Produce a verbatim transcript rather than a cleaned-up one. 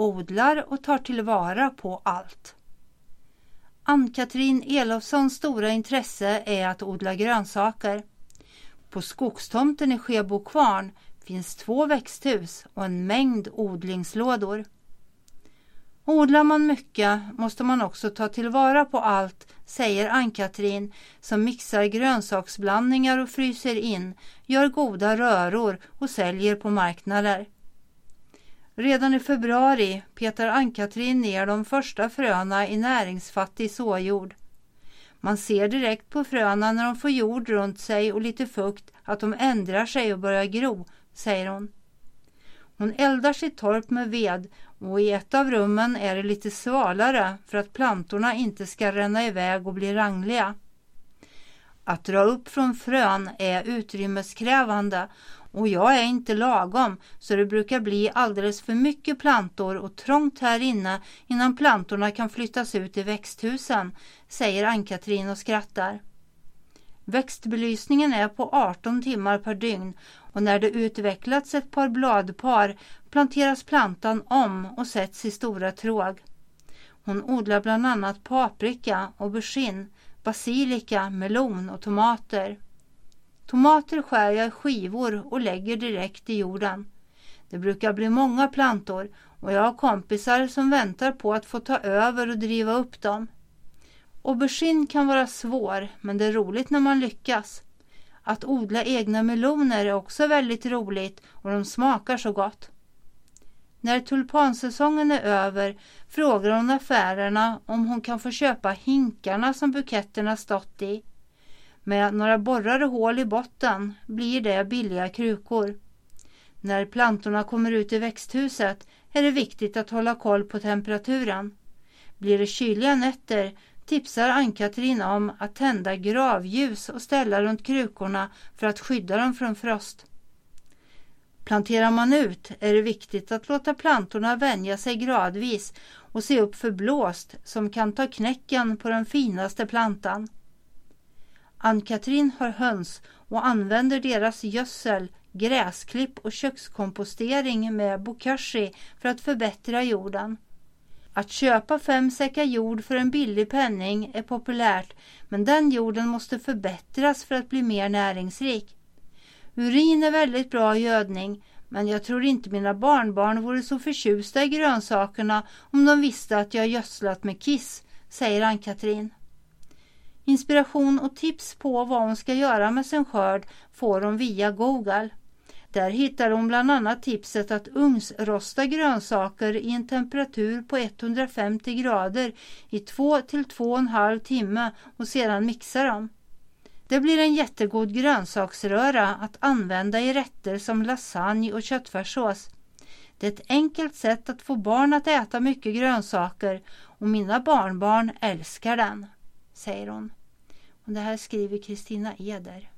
odlar och tar tillvara på allt. Ann-Katrin Elofssons stora intresse är att odla grönsaker. På skogstomten i Skebokvarn finns två växthus och en mängd odlingslådor. Odlar man mycket måste man också ta tillvara på allt, säger Ann-Katrin, som mixar grönsaksblandningar och fryser in, gör goda röror och säljer på marknader. Redan i februari petar Ann-Katrin ner de första fröna i näringsfattig såjord. Man ser direkt på fröna när de får jord runt sig och lite fukt att de ändrar sig och börjar gro, säger hon. Hon eldar sitt torp med ved och i ett av rummen är det lite svalare för att plantorna inte ska ränna iväg och bli rangliga. Att dra upp från frön är utrymmeskrävande och jag är inte lagom, så det brukar bli alldeles för mycket plantor och trångt här inne innan plantorna kan flyttas ut i växthusen, säger Ann-Katrin och skrattar. Växtbelysningen är på arton timmar per dygn och när det utvecklats ett par bladpar planteras plantan om och sätts i stora tråg. Hon odlar bland annat paprika, aubergine, basilika, melon och tomater. Tomater skär jag i skivor och lägger direkt i jorden. Det brukar bli många plantor och jag har kompisar som väntar på att få ta över och driva upp dem. Aubergine kan vara svår, men det är roligt när man lyckas. Att odla egna meloner är också väldigt roligt och de smakar så gott. När tulpansäsongen är över frågar hon affärerna om hon kan få köpa hinkarna som buketterna stått i. Med några borrade hål i botten blir det billiga krukor. När plantorna kommer ut i växthuset är det viktigt att hålla koll på temperaturen. Blir det kyliga nätter tipsar Ann-Katrin om att tända gravljus och ställa runt krukorna för att skydda dem från frost. Planterar man ut är det viktigt att låta plantorna vänja sig gradvis och se upp för blåst som kan ta knäcken på den finaste plantan. Ann-Katrin har höns och använder deras gödsel, gräsklipp och kökskompostering med bokashi för att förbättra jorden. Att köpa fem säckar jord för en billig penning är populärt, men den jorden måste förbättras för att bli mer näringsrik. Urin är väldigt bra gödning, men jag tror inte mina barnbarn vore så förtjusta i grönsakerna om de visste att jag gödslat med kiss, säger Ann-Katrin. Inspiration och tips på vad hon ska göra med sin skörd får hon via Google. Där hittar hon bland annat tipset att ugnsrosta grönsaker i en temperatur på etthundrafemtio grader i två till två och en halv timme och sedan mixa dem. Det blir en jättegod grönsaksröra att använda i rätter som lasagne och köttfärssås. Det är ett enkelt sätt att få barn att äta mycket grönsaker och mina barnbarn älskar den, säger hon. Och det här skriver Kristina Eder.